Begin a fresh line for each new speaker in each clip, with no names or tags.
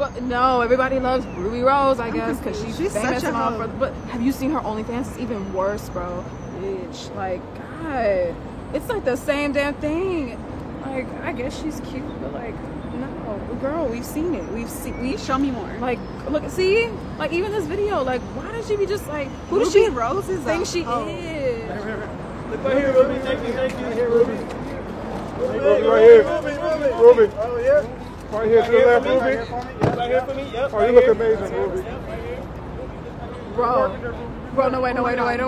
No, everybody loves Ruby Rose, I guess, because she's famous
such a
and all.
hoe.
But have you seen her OnlyFans? It's even worse, bro. Bitch, like, God, it's like the same damn thing. Like, I guess she's cute, but like, no, girl, we've seen it. We
Show me more.
like, look, see, like even this video, like, why does she be just like, who does
Ruby
she
Rose is
think she
hoe.
is?
Look right here, Ruby. Thank you. Here, Ruby. Ruby, right here. Ruby. Oh, yeah. Right here to the left, Ruby. Right here for me. Yep. Oh, you look amazing, Ruby.
Bro, no, wait. Oh, we got.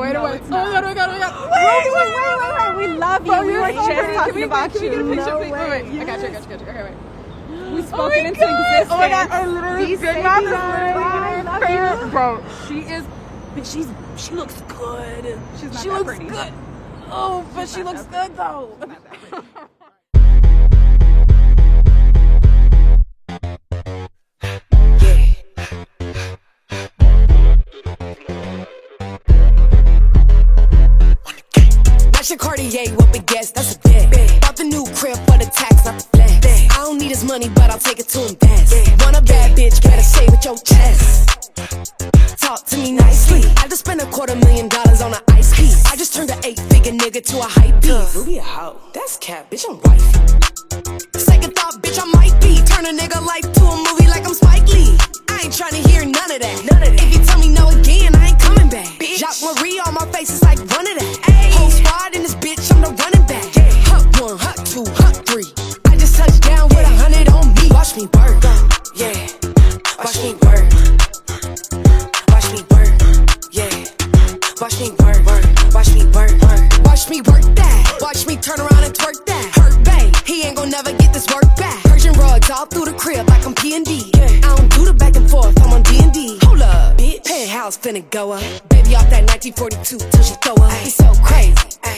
Wait. We love you. We were just talking about you.
Can we get a picture?
No
Wait.
way.
I got you. Okay, wait.
We spoke it into existence.
Oh my God, I literally
These
big
baby
mouth
eyes. I love you.
Bro, she looks good.
She's not
she
that
looks
pretty.
good. Oh, but she looks good though.
Your Cartier with big gas, that's a bet. Bought the new crib for the tax, not the flat. I don't need his money, but I'll take it to invest. Want a bad bitch, better say with your chest. Talk to me nicely. I just spent $250,000 on an ice piece. I just turned an 8-figure nigga to a hype beast. Ruby a hoe, that's cap, bitch, I'm wifey. Second thought, bitch, I might be. Turn a nigga life to a movie like I'm Spike Lee. I ain't tryna hear none of that. If you tell me no again, I ain't coming back. Jacques Marie on my face is like one of that. Whole squad in this bitch, I'm the running back. Hut 1, hut 2, hut 3. I just touched down with 100 on me. Watch me work, yeah. Watch me work. Watch me work, yeah. Watch me work. Watch me work. Watch me work that. Watch me turn around and twerk that. Hurt bae, he ain't gon' never get this work back. Persian rugs all through the crib like I'm P&D. I don't do the back and forth, I'm on D&D. Hold up, bitch. Penthouse finna go up. Baby off that 1942 till she throw up. It's so crazy.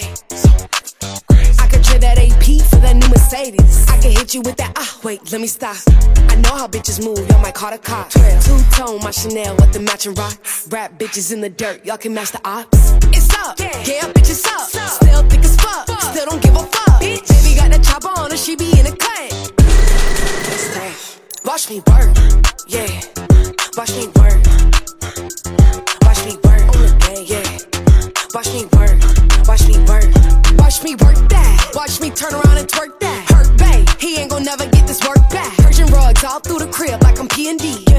I could trade that AP for that new Mercedes. I can hit you with that, wait, let me stop. I know how bitches move, y'all might call the cops. Two-tone, my Chanel with the matching rocks. Rap bitches in the dirt, y'all can match the ops. It's up, yeah, bitch, it's up. Still thick as fuck, still don't give a fuck. Baby got that chopper on her, she be in a cut. Watch me work, yeah. Watch me work. Watch me work, yeah. Watch me work. Watch me work. Watch me work that. Watch me turn around and twerk that. Hurt bae, he ain't gon' never get this work back. Persian rugs all through the crib like I'm P&D.